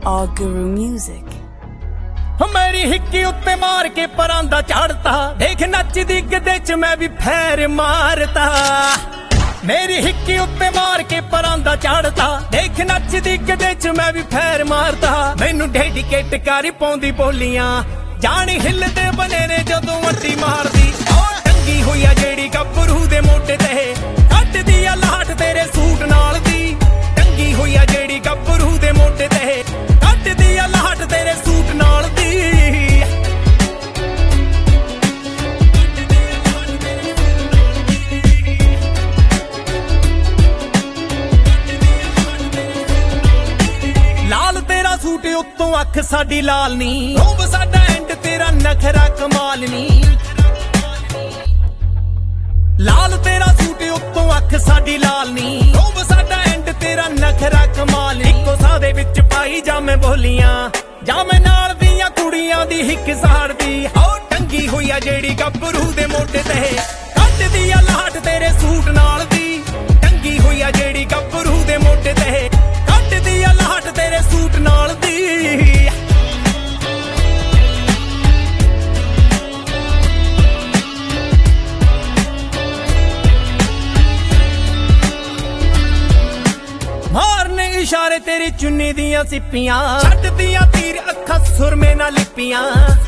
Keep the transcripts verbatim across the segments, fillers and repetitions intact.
All Guru Music. मेरी हिक्की उत्ते मार के परांदा चाड़ता, देख नचदी गदे च मैं भी फैर मारता। मेरी हिक्की उत्ते मार के परांदा चाड़ता, देख नचदी गदे च मैं भी फैर मारता। मैनू डेडिकेट करी पौंदी बोलियां, जान हिलदे बने ने जदों अड्डी मारदी। टंगी हुई आ जेड़ी गब्बरू दे मोटे ते, कटदी आ लाट तेरे सूट नाल दी। टंगी हुई आ जेड़ी गब्बरू दे मोटे ते, कटदी आ लाट तेरे सूट नाल दी। लाल तेरा सूट उत्तों अख साडी लाल नी, रूप साडा एंड तेरा नखरा कमाल नी। लाल तेरा सूट उत्तों अख साडी लाल नी, रूप साडा एंड तेरा नखरा कमाल नी। इक्को साह दे विच पाई जा मैं बोलियां, जा मैं नाल दियां कुड़ियां दी हिक साड़ दी। ओ टंगी हुई आ जेड़ी गब्बरू दे मोटे ते, कटदी आ लाट तेरे सूट नाल दी। टंगी हुई आ जेड़ी गब्बरू दे मोटे ते, कटदी आ लाट तेरे सूट नाल दी। मारने इशारे तेरी चुन्नी दियां सिप्पियां, छड्ड दियां तीर अखां सुरमे नाल लिपियां।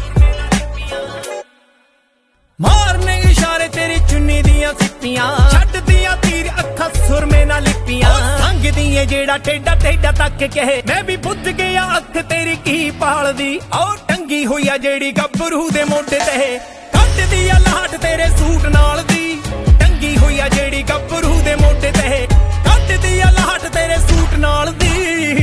मारने इशारे तेरी चुन्नी दियां सिप्पियां, छड्ड दियां तीर अखां सुरमे नाल लिपियां। संग दिए जेड़ा टेढ़ा टेढ़ा तक कहे, मैं भी बुझ गया अख तेरी की पाल दी। ओ टंगी हुई आ जेड़ी गब्बरू दे मोटे ते, कटदी आ लाट तेरे सूट नाल दी। टंगी हुई आ जेड़ी गब्बरू दे मोटे ते, कटदी आ लाट तेरे सूट नाल दी।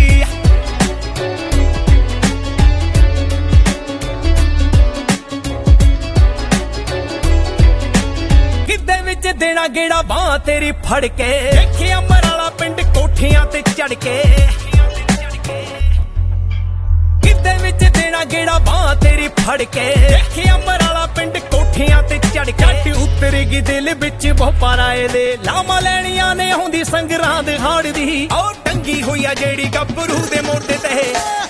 किद्दे विच देना गेड़ा बां तेरी फड़ के, देखिया मराला पिंड कोठियां ते चढ़ के। किद्दे विच देना गेड़ा बां तेरी फड़ के, देखिया मराला पिंड कोठियां ते चढ़ के। झट उतरेगी दिल विच भोपाराए दे, लामा लैनियां ने होंदी संगरां दे हाड़ दी। ओ टंगी हुई आ जेड़ी गब्बरू दे मोटे ते,